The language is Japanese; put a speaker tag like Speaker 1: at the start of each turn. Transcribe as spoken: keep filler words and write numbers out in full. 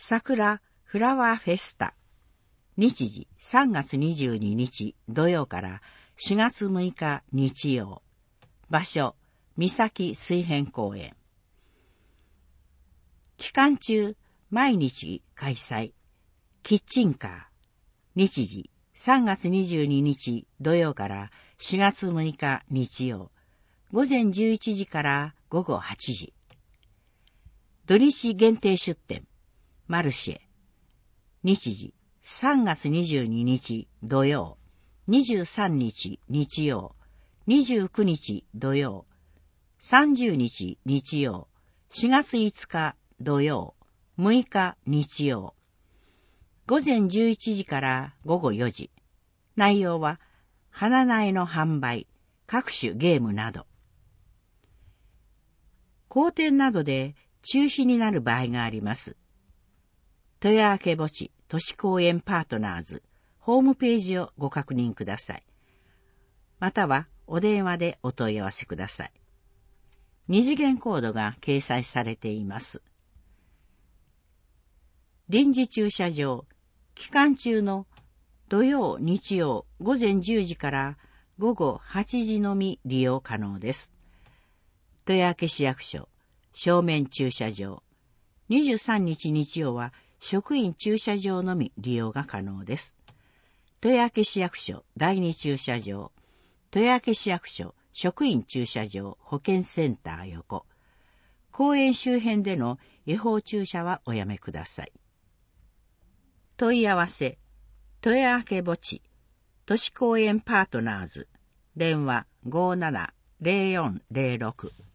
Speaker 1: 桜フラワーフェスタ。日時さんがつにじゅうににち土曜からしがつむいか日曜。場所、三崎水辺公園。期間中、毎日開催。キッチンカー。日時さんがつにじゅうににち土曜からしがつむいか日曜。午前じゅういちじから午後はちじ。土日限定出店。マルシェ。日時さんがつにじゅうににち土曜。にじゅうさんにち日曜。にじゅうくにち土曜。さんじゅうにち日曜。しがついつか土曜。むいか日曜。午前じゅういちじから午後よじ。内容は花苗の販売、各種ゲームなど。荒天などで中止になる場合があります。豊明墓地都市公園パートナーズホームページをご確認ください。またはお電話でお問い合わせください。二次元コードが掲載されています。臨時駐車場、期間中の土曜、日曜午前じゅうじから午後はちじのみ利用可能です。豊明市役所、正面駐車場。にじゅうさんにち日曜は職員駐車場のみ利用が可能です。豊明市役所だいに駐車場。豊明市役所職員駐車場保健センター横。公園周辺での違法駐車はおやめください。問い合わせ、豊明墓地都市公園パートナーズ。電話ごーななゼロよんゼロろく。